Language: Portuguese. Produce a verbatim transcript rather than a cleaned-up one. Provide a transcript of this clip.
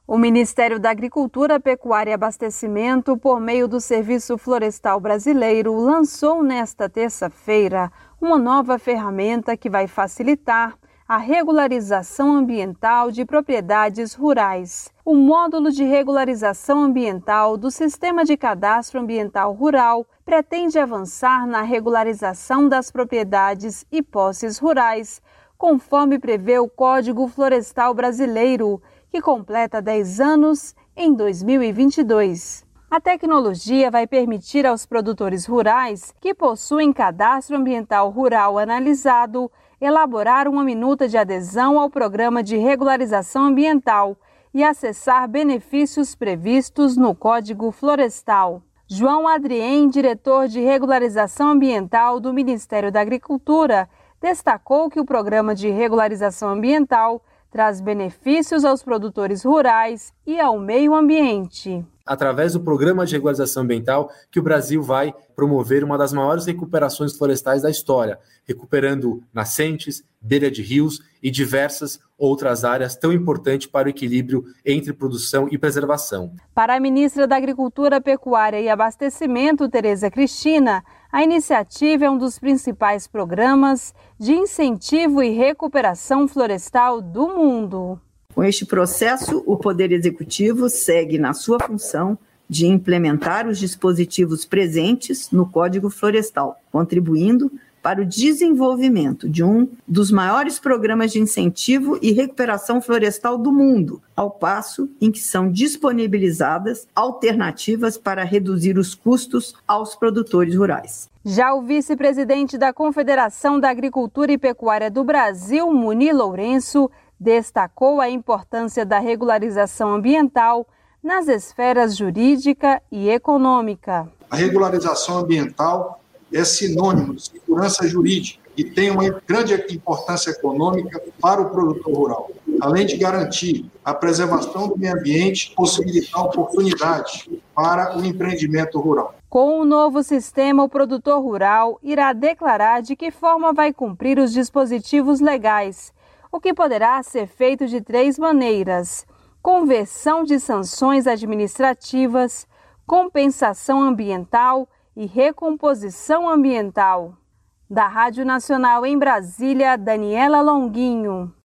O Ministério da Agricultura, Pecuária e Abastecimento, por meio do Serviço Florestal Brasileiro, lançou nesta terça-feira uma nova ferramenta que vai facilitar a regularização ambiental de propriedades rurais. O módulo de regularização ambiental do Sistema de Cadastro Ambiental Rural pretende avançar na regularização das propriedades e posses rurais, conforme prevê o Código Florestal Brasileiro, que completa dez anos em dois mil e vinte e dois. A tecnologia vai permitir aos produtores rurais que possuem cadastro ambiental rural analisado elaborar uma minuta de adesão ao Programa de Regularização Ambiental e acessar benefícios previstos no Código Florestal. João Adrien, diretor de Regularização Ambiental do Ministério da Agricultura, destacou que o Programa de Regularização Ambiental traz benefícios aos produtores rurais e ao meio ambiente. Através do Programa de Regularização Ambiental, que o Brasil vai promover uma das maiores recuperações florestais da história, recuperando nascentes, beira de rios e diversas outras áreas tão importantes para o equilíbrio entre produção e preservação. Para a ministra da Agricultura, Pecuária e Abastecimento, Tereza Cristina, a iniciativa é um dos principais programas de incentivo e recuperação florestal do mundo. Com este processo, o Poder Executivo segue na sua função de implementar os dispositivos presentes no Código Florestal, contribuindo para o desenvolvimento de um dos maiores programas de incentivo e recuperação florestal do mundo, ao passo em que são disponibilizadas alternativas para reduzir os custos aos produtores rurais. Já o vice-presidente da Confederação da Agricultura e Pecuária do Brasil, Muniz Lourenço, destacou a importância da regularização ambiental nas esferas jurídica e econômica. A regularização ambiental é sinônimo de segurança jurídica e tem uma grande importância econômica para o produtor rural, além de garantir a preservação do meio ambiente, possibilitar oportunidades para o empreendimento rural. Com o novo sistema, o produtor rural irá declarar de que forma vai cumprir os dispositivos legais, o que poderá ser feito de três maneiras: conversão de sanções administrativas, compensação ambiental e recomposição ambiental. Da Rádio Nacional em Brasília, Daniela Longuinho.